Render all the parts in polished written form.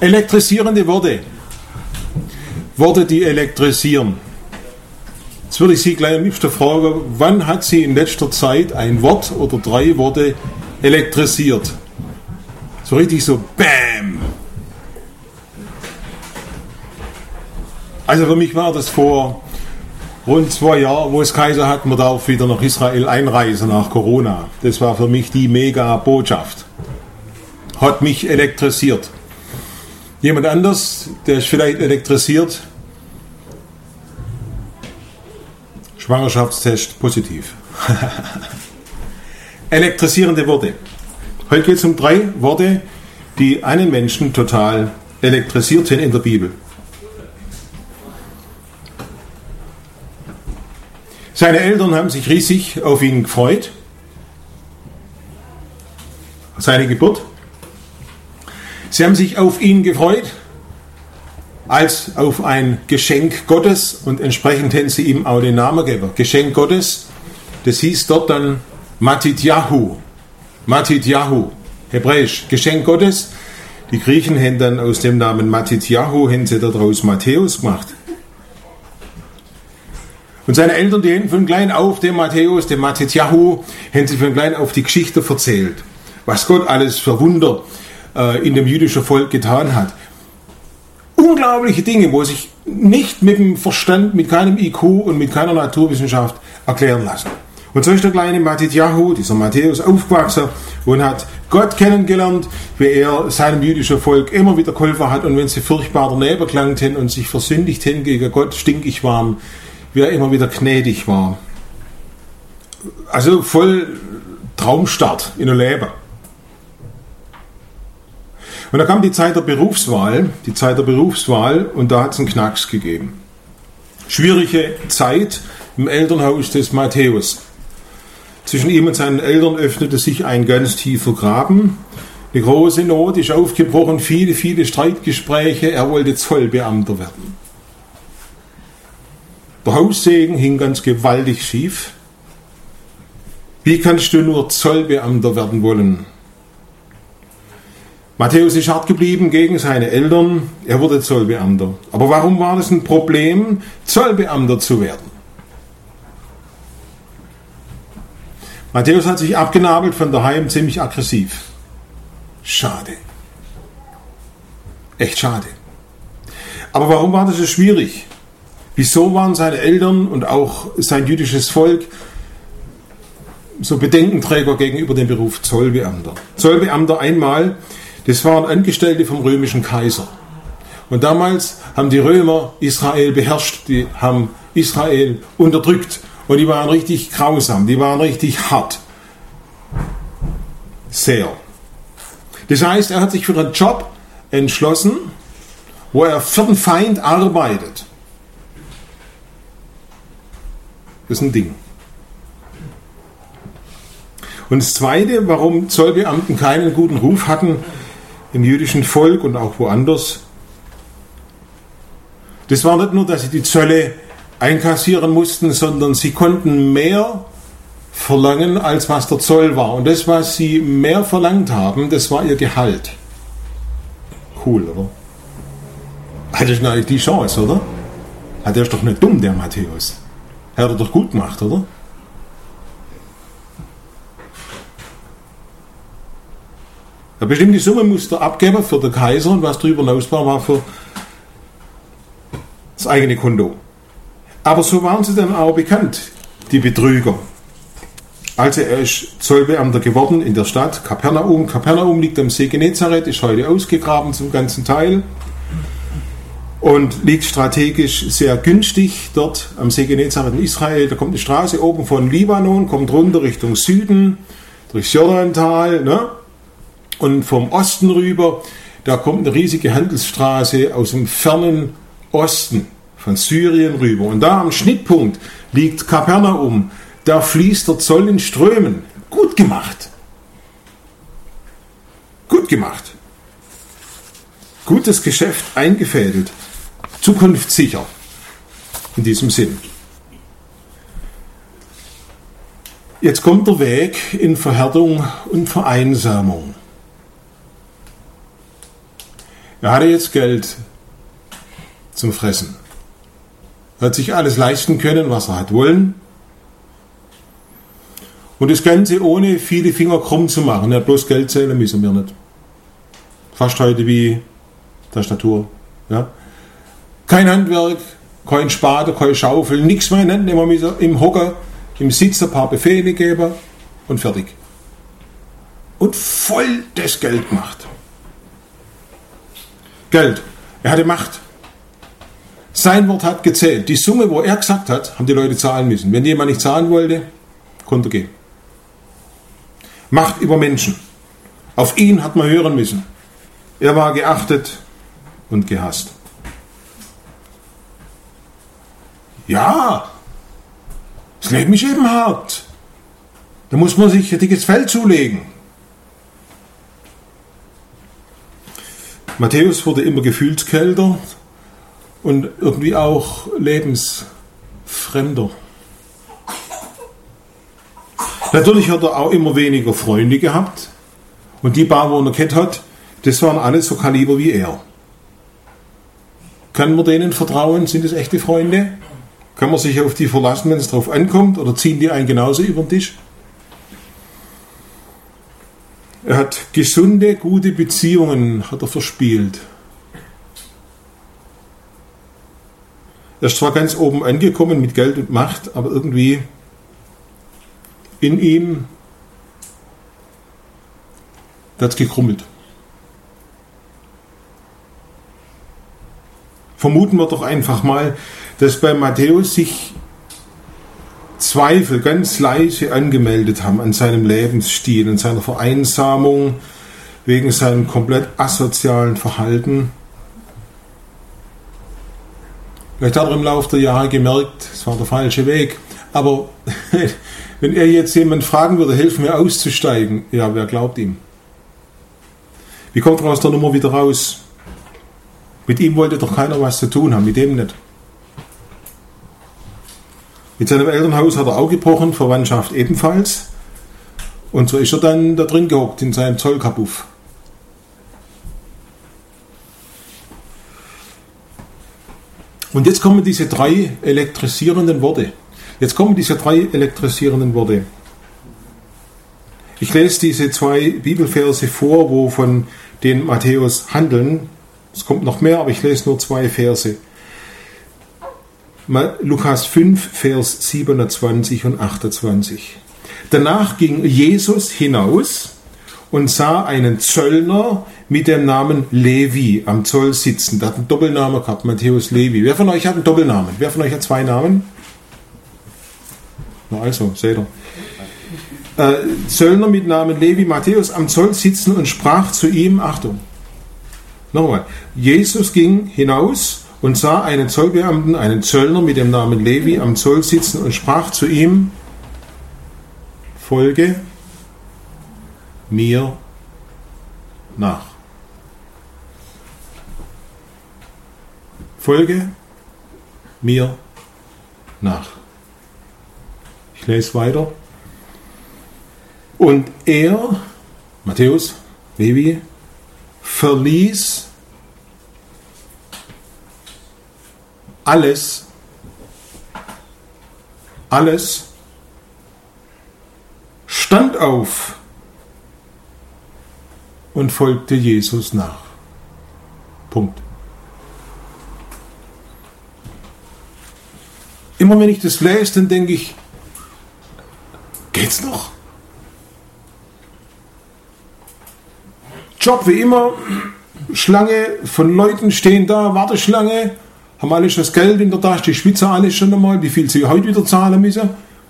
Elektrisierende Worte. Worte, die elektrisieren. Jetzt würde ich Sie gleich am liebsten fragen, wann hat Sie in letzter Zeit ein Wort oder 3 Worte elektrisiert? So richtig so BÄM! Also für mich war das vor rund 2 Jahren, wo es geheißen hat, man darf wieder nach Israel einreisen nach Corona. Das war für mich die mega Botschaft. Hat mich elektrisiert. Jemand anders, der ist vielleicht elektrisiert, Schwangerschaftstest positiv. Elektrisierende Worte. Heute geht es um 3 Worte, die einen Menschen total elektrisiert sind in der Bibel. Seine Eltern haben sich riesig auf ihn gefreut. Seine Geburt. Sie haben sich auf ihn gefreut als auf ein Geschenk Gottes und entsprechend hätten sie ihm auch den Namen gegeben. Geschenk Gottes, das hieß dort dann Matityahu. Matityahu, hebräisch, Geschenk Gottes. Die Griechen haben dann aus dem Namen Matityahu, haben sie daraus Matthäus gemacht. Und seine Eltern, die haben von klein auf, dem Matthäus, dem Matityahu, haben sie von klein auf die Geschichte erzählt. Was Gott alles für Wunder in dem jüdischen Volk getan hat. Unglaubliche Dinge, wo sich nicht mit dem Verstand, mit keinem IQ und mit keiner Naturwissenschaft erklären lassen. Und so ist der kleine Matityahu, dieser Matthäus, aufgewachsen und hat Gott kennengelernt, wie er seinem jüdischen Volk immer wieder geholfen hat und wenn sie furchtbar daneben gelangt haben und sich versündigt haben gegen Gott, stinkig waren, wie er immer wieder gnädig war. Also voll Traumstart in der Leben. Und da kam die Zeit der Berufswahl und da hat es einen Knacks gegeben. Schwierige Zeit im Elternhaus des Matthäus. Zwischen ihm und seinen Eltern öffnete sich ein ganz tiefer Graben. Eine große Not ist aufgebrochen, viele, viele Streitgespräche. Er wollte Zollbeamter werden. Der Haussegen hing ganz gewaltig schief. Wie kannst du nur Zollbeamter werden wollen? Matthäus ist hart geblieben gegen seine Eltern. Er wurde Zollbeamter. Aber warum war das ein Problem, Zollbeamter zu werden? Matthäus hat sich abgenabelt von daheim, ziemlich aggressiv. Schade. Echt schade. Aber warum war das so schwierig? Wieso waren seine Eltern und auch sein jüdisches Volk so Bedenkenträger gegenüber dem Beruf Zollbeamter? Zollbeamter einmal, das waren Angestellte vom römischen Kaiser. Und damals haben die Römer Israel beherrscht, die haben Israel unterdrückt. Und die waren richtig grausam, die waren richtig hart. Sehr. Das heißt, er hat sich für einen Job entschlossen, wo er für den Feind arbeitet. Das ist ein Ding. Und das Zweite, warum Zollbeamten keinen guten Ruf hatten im jüdischen Volk und auch woanders, das war nicht nur, dass sie die Zölle einkassieren mussten, sondern sie konnten mehr verlangen, als was der Zoll war. Und das, was sie mehr verlangt haben, das war ihr Gehalt. Cool, oder? Hatte ich eigentlich die Chance, oder? Der ist doch nicht dumm, der Matthäus. Hat er doch gut gemacht, oder? Eine bestimmte Summe musste er abgeben für den Kaiser und was darüber hinaus war für das eigene Konto. Aber so waren sie dann auch bekannt, die Betrüger. Also er ist Zollbeamter geworden in der Stadt Kapernaum. Kapernaum liegt am See Genezareth, ist heute ausgegraben zum ganzen Teil und liegt strategisch sehr günstig dort am See Genezareth in Israel. Da kommt eine Straße oben von Libanon, kommt runter Richtung Süden, durchs Jordantal, ne? Und vom Osten rüber, da kommt eine riesige Handelsstraße aus dem fernen Osten, von Syrien rüber. Und da am Schnittpunkt liegt Kapernaum. Da fließt der Zoll in Strömen. Gut gemacht. Gut gemacht. Gutes Geschäft eingefädelt. Zukunftssicher. In diesem Sinn. Jetzt kommt der Weg in Verhärtung und Vereinsamung. Er hatte jetzt Geld zum Fressen. Er hat sich alles leisten können, was er hat wollen. Und das Ganze ohne viele Finger krumm zu machen. Er hat bloß Geld zählen müssen wir nicht. Fast heute wie Tastatur. Ja? Kein Handwerk, kein Spaten, keine Schaufel, nichts mehr in den Händen. Immer müssen im Hocker, im Sitz ein paar Befehle geben und fertig. Und voll das Geld gemacht. Geld. Er hatte Macht. Sein Wort hat gezählt. Die Summe, wo er gesagt hat, haben die Leute zahlen müssen. Wenn jemand nicht zahlen wollte, konnte er gehen. Macht über Menschen. Auf ihn hat man hören müssen. Er war geachtet und gehasst. Ja, das Leben ist eben hart. Da muss man sich ein dickes Fell zulegen. Matthäus wurde immer gefühlskälter und irgendwie auch lebensfremder. Natürlich hat er auch immer weniger Freunde gehabt und die paar, die er kennt hat, das waren alle so Kaliber wie er. Kann man denen vertrauen? Sind es echte Freunde? Kann man sich auf die verlassen, wenn es drauf ankommt? Oder ziehen die einen genauso über den Tisch? Er hat gesunde, gute Beziehungen hat er verspielt. Er ist zwar ganz oben angekommen mit Geld und Macht, aber irgendwie in ihm hat es gekrummelt. Vermuten wir doch einfach mal, dass bei Matthäus sich Zweifel ganz leise angemeldet haben an seinem Lebensstil, an seiner Vereinsamung, wegen seinem komplett asozialen Verhalten. Vielleicht hat er im Laufe der Jahre gemerkt, es war der falsche Weg. Aber wenn er jetzt jemand fragen würde, hilf mir auszusteigen, ja, wer glaubt ihm? Wie kommt er aus der Nummer wieder raus? Mit ihm wollte doch keiner was zu tun haben, mit dem nicht. Mit seinem Elternhaus hat er auch gebrochen, Verwandtschaft ebenfalls. Und so ist er dann da drin gehockt in seinem Zollkabuff. Und jetzt kommen diese drei elektrisierenden Worte. Ich lese diese zwei Bibelverse vor, wo von den Matthäus handeln. Es kommt noch mehr, aber ich lese nur zwei Verse. Lukas 5, Vers 27 und 28. Danach ging Jesus hinaus und sah einen Zöllner mit dem Namen Levi am Zoll sitzen. Der hat einen Doppelnamen gehabt, Matthäus Levi. Wer von euch hat einen Doppelnamen? Wer von euch hat zwei Namen? Na also, seht ihr. Zöllner mit Namen Levi, Matthäus am Zoll sitzen und sprach zu ihm, Achtung, nochmal, Jesus ging hinaus und sah einen Zollbeamten, einen Zöllner mit dem Namen Levi am Zoll sitzen und sprach zu ihm, folge mir nach. Folge mir nach. Ich lese weiter. Und er, Matthäus, Levi, verließ alles, stand auf und folgte Jesus nach. Punkt. Immer wenn ich das lese, dann denke ich, geht's noch? Job wie immer, Schlange von Leuten stehen da, Warteschlange, haben alle schon das Geld in der Tasche, die schwitzen alle schon einmal, wie viel sie heute wieder zahlen müssen.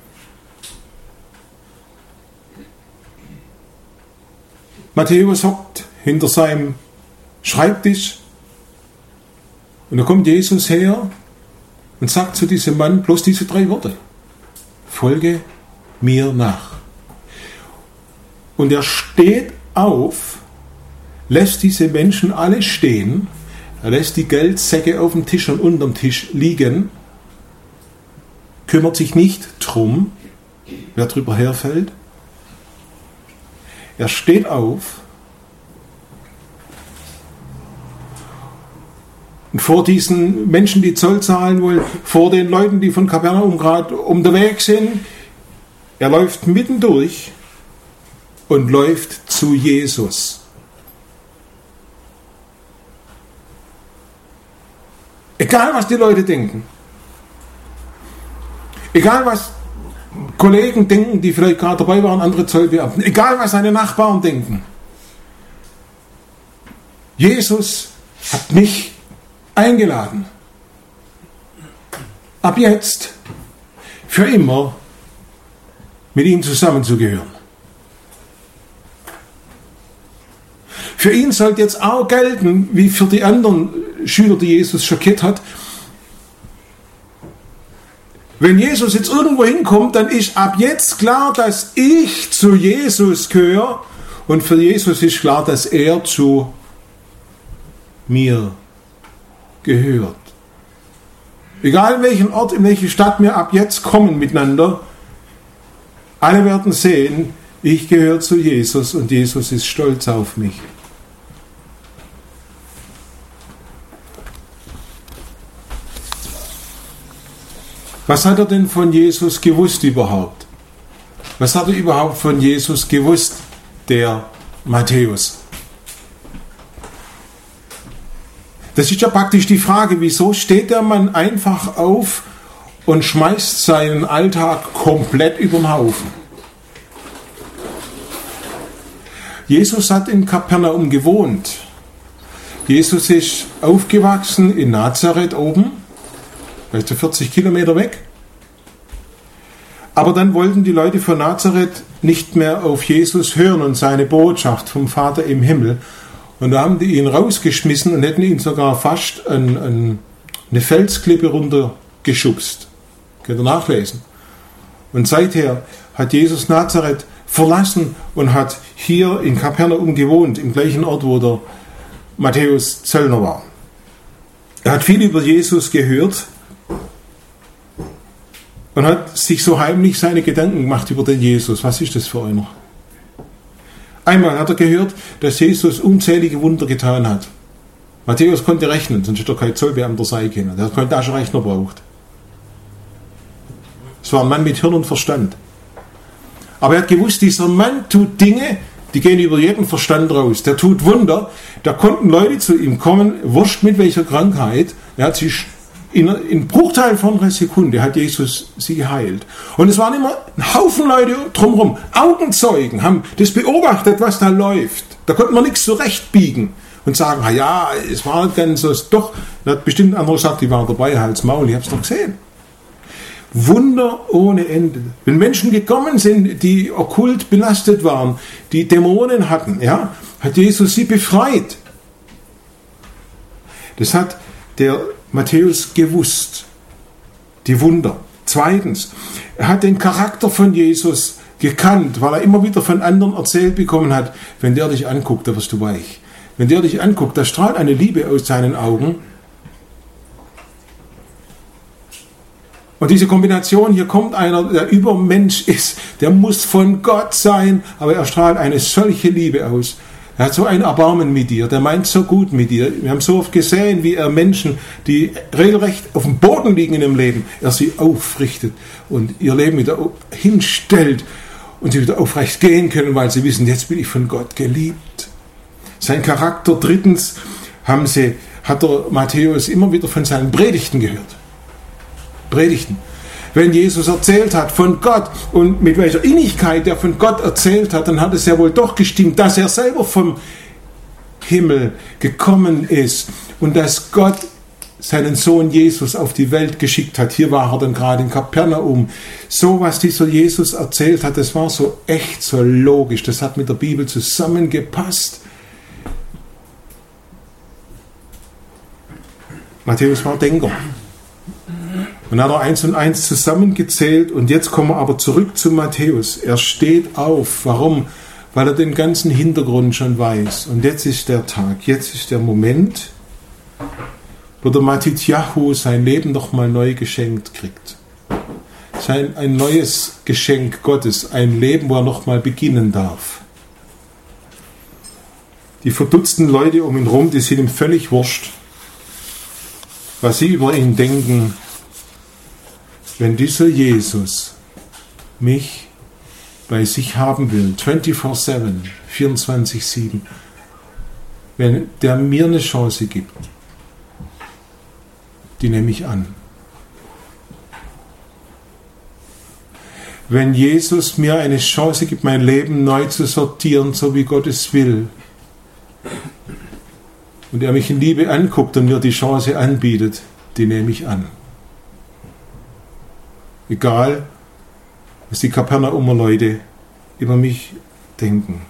Matthäus hockt hinter seinem Schreibtisch und da kommt Jesus her und sagt zu diesem Mann bloß diese drei Worte. Folge mir nach. Und er steht auf, lässt diese Menschen alle stehen, er lässt die Geldsäcke auf dem Tisch und unterm Tisch liegen, kümmert sich nicht drum, wer drüber herfällt. Er steht auf Und vor diesen Menschen, die Zoll zahlen wollen, vor den Leuten, die von Kapernaum gerade unterwegs sind, er läuft mittendurch und läuft zu Jesus. Egal, was die Leute denken. Egal, was Kollegen denken, die vielleicht gerade dabei waren, andere Zollbeamten. Egal, was seine Nachbarn denken. Jesus hat mich eingeladen. Ab jetzt für immer mit ihm zusammenzugehören. Für ihn sollte jetzt auch gelten, wie für die anderen Schüler, die Jesus schockiert hat. Wenn Jesus jetzt irgendwo hinkommt, dann ist ab jetzt klar, dass ich zu Jesus gehöre und für Jesus ist klar, dass er zu mir gehört. Egal in welchen Ort, in welche Stadt wir ab jetzt kommen miteinander, alle werden sehen, ich gehöre zu Jesus und Jesus ist stolz auf mich. Was hat er denn von Jesus gewusst überhaupt? Was hat er überhaupt von Jesus gewusst, der Matthäus? Das ist ja praktisch die Frage, wieso steht der Mann einfach auf und schmeißt seinen Alltag komplett über den Haufen? Jesus hat in Kapernaum gewohnt. Jesus ist aufgewachsen in Nazareth oben, vielleicht so 40 Kilometer weg. Aber dann wollten die Leute von Nazareth nicht mehr auf Jesus hören und seine Botschaft vom Vater im Himmel. Und da haben die ihn rausgeschmissen und hätten ihn sogar fast eine Felsklippe runtergeschubst. Könnt ihr nachlesen. Und seither hat Jesus Nazareth verlassen und hat hier in Kapernaum gewohnt, im gleichen Ort, wo der Matthäus Zöllner war. Er hat viel über Jesus gehört und hat sich so heimlich seine Gedanken gemacht über den Jesus. Was ist das für einer? Einmal hat er gehört, dass Jesus unzählige Wunder getan hat. Matthäus konnte rechnen, sonst hätte er kein Zollbeamter sein können. Der hat keinen Taschenrechner braucht. Es war ein Mann mit Hirn und Verstand. Aber er hat gewusst, dieser Mann tut Dinge, die gehen über jeden Verstand raus. Der tut Wunder. Da konnten Leute zu ihm kommen, wurscht mit welcher Krankheit. Er hat sich in Bruchteilen von einer Sekunde hat Jesus sie geheilt. Und es waren immer ein Haufen Leute drumherum. Augenzeugen haben das beobachtet, was da läuft. Da konnte man nichts zurechtbiegen und sagen, ja, es war nicht ganz so. Doch, da hat bestimmt ein anderer gesagt, die waren dabei, Hals, Maul, ich habe es doch gesehen. Wunder ohne Ende. Wenn Menschen gekommen sind, die okkult belastet waren, die Dämonen hatten, ja, hat Jesus sie befreit. Das hat der Matthäus gewusst. Die Wunder. Zweitens, er hat den Charakter von Jesus gekannt, weil er immer wieder von anderen erzählt bekommen hat, wenn der dich anguckt, da wirst du weich. Wenn der dich anguckt, da strahlt eine Liebe aus seinen Augen. Und diese Kombination, hier kommt einer, der Übermensch ist, der muss von Gott sein, aber er strahlt eine solche Liebe aus. Er hat so ein Erbarmen mit dir, der meint so gut mit dir. Wir haben so oft gesehen, wie er Menschen, die regelrecht auf dem Boden liegen in ihrem Leben, er sie aufrichtet und ihr Leben wieder hinstellt und sie wieder aufrecht gehen können, weil sie wissen, jetzt bin ich von Gott geliebt. Sein Charakter, drittens, hat der Matthäus immer wieder von seinen Predigten gehört. Predigten. Wenn Jesus erzählt hat von Gott und mit welcher Innigkeit er von Gott erzählt hat, dann hat es ja wohl doch gestimmt, dass er selber vom Himmel gekommen ist und dass Gott seinen Sohn Jesus auf die Welt geschickt hat. Hier war er dann gerade in Kapernaum. So, was dieser Jesus erzählt hat, das war so echt, so logisch. Das hat mit der Bibel zusammengepasst. Matthäus war Denker. Und dann hat er 1 und 1 zusammengezählt und jetzt kommen wir aber zurück zu Matthäus. Er steht auf. Warum? Weil er den ganzen Hintergrund schon weiß. Und jetzt ist der Tag, jetzt ist der Moment, wo der Matityahu sein Leben nochmal neu geschenkt kriegt. Ein neues Geschenk Gottes, ein Leben, wo er nochmal beginnen darf. Die verdutzten Leute um ihn rum, die sind ihm völlig wurscht. was Sie über ihn denken, wenn dieser Jesus mich bei sich haben will, 24/7, 24/7, wenn der mir eine Chance gibt, die nehme ich an. Wenn Jesus mir eine Chance gibt, mein Leben neu zu sortieren, so wie Gott es will, und er mich in Liebe anguckt und mir die Chance anbietet, die nehme ich an. Egal, was die Kapernaumer Leute über mich denken.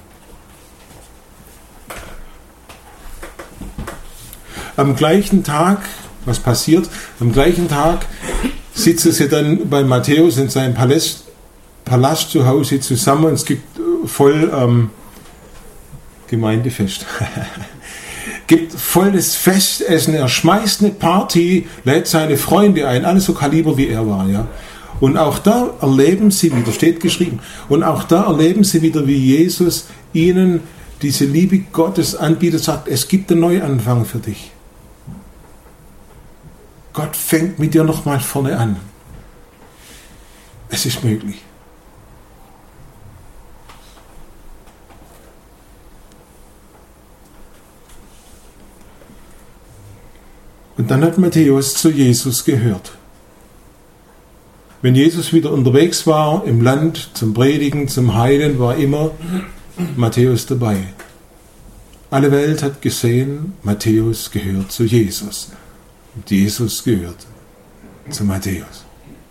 Am gleichen Tag, was passiert? Am gleichen Tag sitzen sie dann bei Matthäus in seinem Palast zu Hause zusammen und es gibt voll Gemeindefest. Gibt volles Festessen, er schmeißt eine Party, lädt seine Freunde ein, alles so Kaliber wie er war, ja. Und auch da erleben sie wieder, steht geschrieben, und auch da erleben sie wieder, wie Jesus ihnen diese Liebe Gottes anbietet, sagt, es gibt einen Neuanfang für dich. Gott fängt mit dir nochmal vorne an. Es ist möglich. Und dann hat Matthäus zu Jesus gehört. Wenn Jesus wieder unterwegs war im Land zum Predigen, zum Heilen, war immer Matthäus dabei. Alle Welt hat gesehen, Matthäus gehört zu Jesus. Und Jesus gehört zu Matthäus.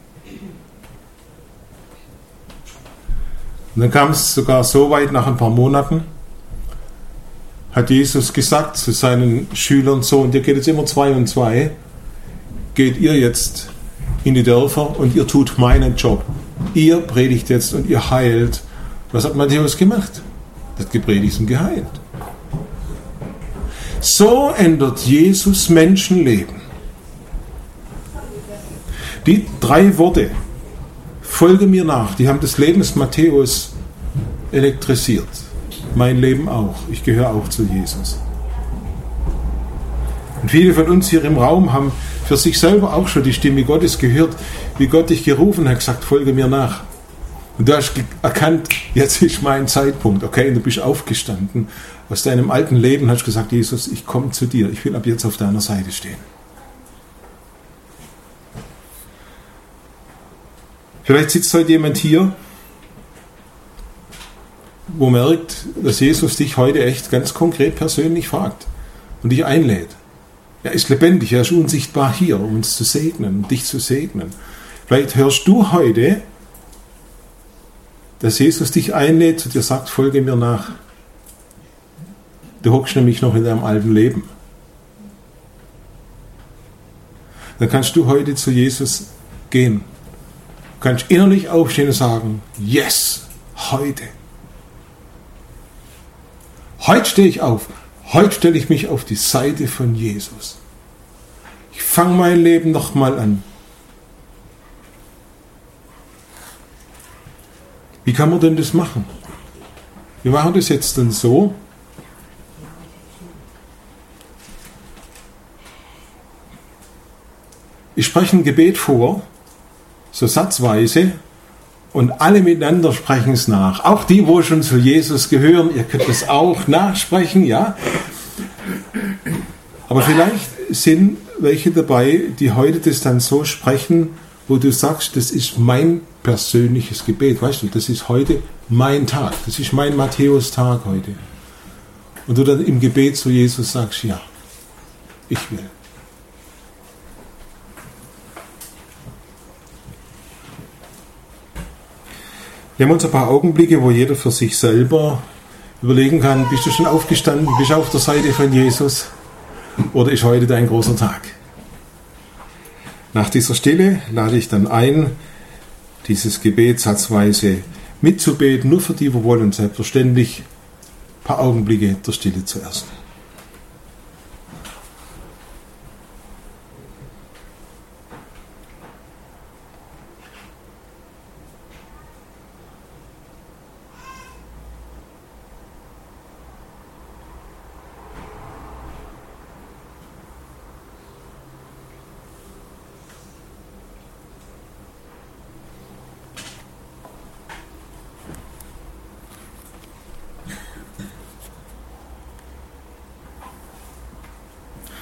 Und dann kam es sogar so weit, nach ein paar Monaten, hat Jesus gesagt zu seinen Schülern, so, und ihr geht jetzt immer 2 und 2, geht ihr jetzt in die Dörfer und ihr tut meinen Job. Ihr predigt jetzt und ihr heilt. Was hat Matthäus gemacht? Er hat gepredigt und geheilt. So ändert Jesus Menschenleben. Die 3 Worte, folge mir nach, die haben das Leben des Matthäus elektrisiert. Mein Leben auch. Ich gehöre auch zu Jesus. Und viele von uns hier im Raum haben für sich selber auch schon die Stimme Gottes gehört, wie Gott dich gerufen hat, gesagt, folge mir nach. Und du hast erkannt, jetzt ist mein Zeitpunkt. Okay, und du bist aufgestanden aus deinem alten Leben und hast gesagt, Jesus, ich komme zu dir. Ich will ab jetzt auf deiner Seite stehen. Vielleicht sitzt heute jemand hier, wo merkt, dass Jesus dich heute echt ganz konkret persönlich fragt und dich einlädt. Er ist lebendig, er ist unsichtbar hier, um uns zu segnen, um dich zu segnen. Vielleicht hörst du heute, dass Jesus dich einlädt und dir sagt, folge mir nach. Du hockst nämlich noch in deinem alten Leben. Dann kannst du heute zu Jesus gehen. Du kannst innerlich aufstehen und sagen, yes, heute. Heute stehe ich auf. Heute stelle ich mich auf die Seite von Jesus. Ich fange mein Leben nochmal an. Wie kann man denn das machen? Wir machen das jetzt dann so. Ich spreche ein Gebet vor, so satzweise, und alle miteinander sprechen es nach. Auch die, wo schon zu Jesus gehören, ihr könnt es auch nachsprechen, ja. Aber vielleicht sind welche dabei, die heute das dann so sprechen, wo du sagst, das ist mein persönliches Gebet. Weißt du, das ist heute mein Tag. Das ist mein Matthäus-Tag heute. Und du dann im Gebet zu Jesus sagst, ja, ich will. Wir haben uns ein paar Augenblicke, wo jeder für sich selber überlegen kann, bist du schon aufgestanden, bist du auf der Seite von Jesus oder ist heute dein großer Tag? Nach dieser Stille lade ich dann ein, dieses Gebet satzweise mitzubeten, nur für die, die wollen, selbstverständlich ein paar Augenblicke der Stille zuerst.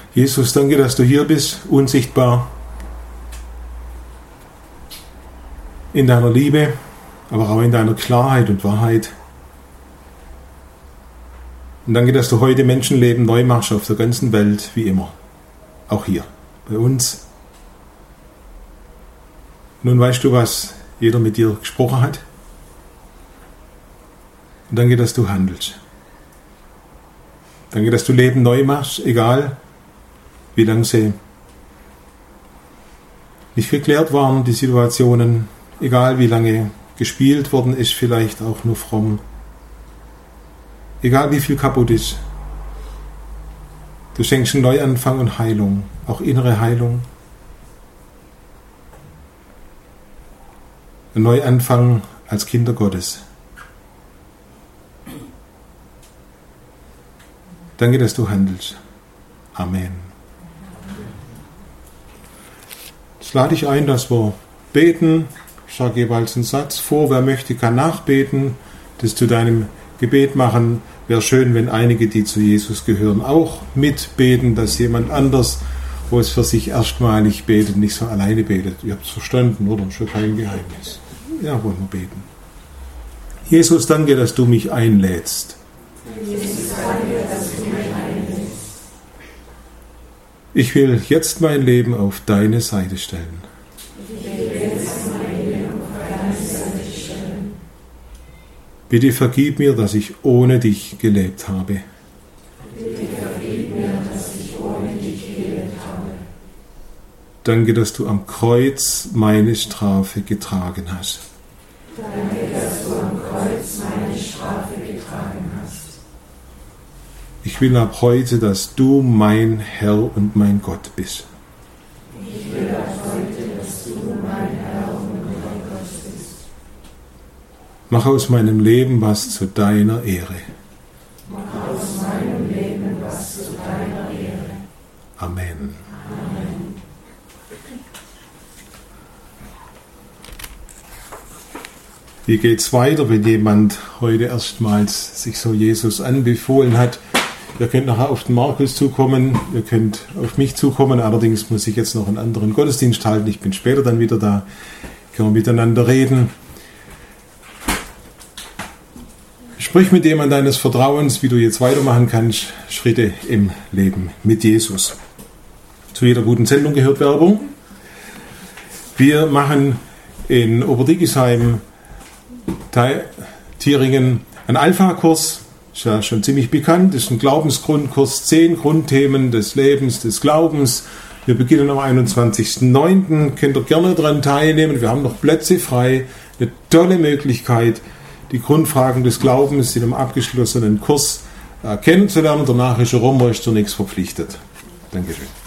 Jesus, danke, dass du hier bist, unsichtbar, in deiner Liebe, aber auch in deiner Klarheit und Wahrheit. Und danke, dass du heute Menschenleben neu machst auf der ganzen Welt, wie immer. Auch hier, bei uns. Nun weißt du, was jeder mit dir gesprochen hat. Und danke, dass du handelst. Danke, dass du Leben neu machst, egal wie lange sie nicht geklärt waren, die Situationen, egal wie lange gespielt worden ist, vielleicht auch nur fromm. Egal wie viel kaputt ist. Du schenkst einen Neuanfang und Heilung, auch innere Heilung. Ein Neuanfang als Kinder Gottes. Danke, dass du handelst. Amen. Jetzt lade ich ein, dass wir beten. Ich sage jeweils einen Satz vor. Wer möchte, kann nachbeten, das zu deinem Gebet machen. Wäre schön, wenn einige, die zu Jesus gehören, auch mitbeten, dass jemand anders, wo es für sich erstmalig betet, nicht so alleine betet. Ihr habt es verstanden, oder? Schon kein Geheimnis. Ja, wollen wir beten. Jesus, danke, dass du mich einlädst. Ich will jetzt mein Leben auf deine Seite stellen. Bitte vergib mir, dass ich ohne dich gelebt habe. Danke, dass du am Kreuz meine Strafe getragen hast. Ich will ab heute, dass du mein Herr und mein Gott bist. Mach aus meinem Leben was zu deiner Ehre. Amen. Wie geht's weiter, wenn jemand heute erstmals sich so Jesus anbefohlen hat? Ihr könnt nachher auf den Markus zukommen, ihr könnt auf mich zukommen, allerdings muss ich jetzt noch einen anderen Gottesdienst halten, ich bin später dann wieder da, können wir miteinander reden. Sprich mit jemandem deines Vertrauens, wie du jetzt weitermachen kannst, Schritte im Leben mit Jesus. Zu jeder guten Sendung gehört Werbung. Wir machen in Oberdiggisheim, Thieringen, einen Alpha-Kurs, ist ja schon ziemlich bekannt, das ist ein Glaubensgrundkurs, 10 Grundthemen des Lebens, des Glaubens. Wir beginnen am 21.09., könnt ihr gerne daran teilnehmen, wir haben noch Plätze frei, eine tolle Möglichkeit, die Grundfragen des Glaubens in einem abgeschlossenen Kurs kennenzulernen. Danach ist er rum, ist zu nichts verpflichtet. Dankeschön.